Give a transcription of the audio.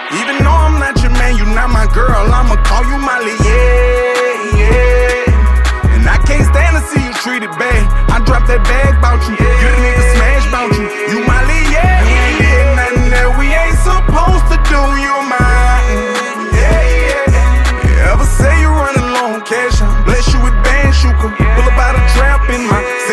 Even though I'm not your man, you not my girl, I'ma call you Molly, yeah, yeah. And I can't stand to see you treated bad. I dropped that bag bout you, you the nigga smash bout you. You Molly, yeah, we ain't did nothing that we ain't supposed to do. You mine, yeah, yeah. You ever say you running low on cash, I bless you with bands, you can pull up out a trap in my